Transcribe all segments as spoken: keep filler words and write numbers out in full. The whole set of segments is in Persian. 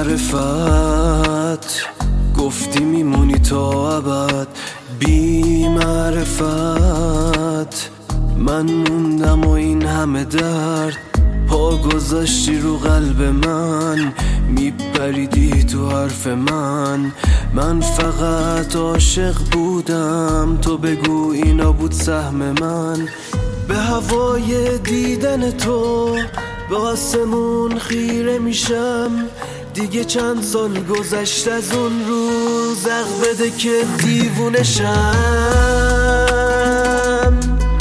معرفت گفتی میمونی تا ابد، بی معرفت من موندم و این همه درد پا گذاشتی رو قلب من، میپریدی تو حرف من. من فقط عاشق بودم، تو بگو اینا بود سهم من. به هوای دیدن تو به آسمون خیره میشم، دیگه چند سال گذشت از اون روز، عقل بده که دیوونه شم.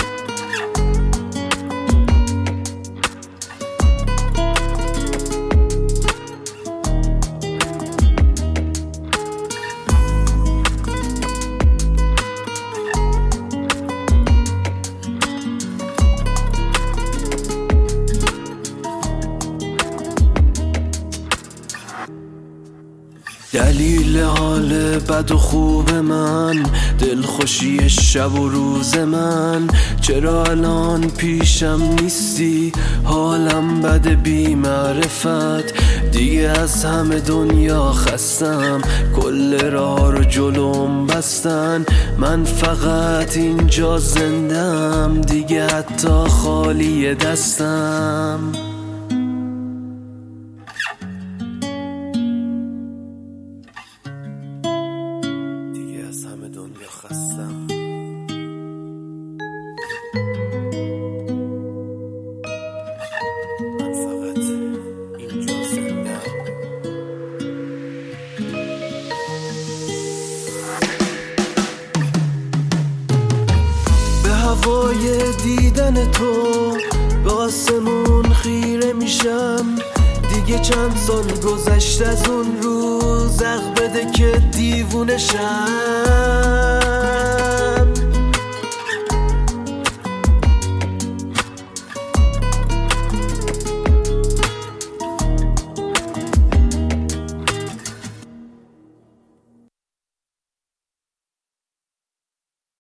دلیل حال بد و خوب من، دلخوشی شب و روز من، چرا الان پیشم نیستی؟ حالم بد بی معرفت، دیگه از همه دنیا خستم، کل راه رو جلوم بستن، من فقط اینجا زندم، دیگه حتی خالی دستم. از همه دنیا خستم، من فقط اینجا زندم. به هوای دیدن تو به آسمون خیره میشم، دیگه چند سال گذشت از اون روز، عقل بده که دیوونه شم.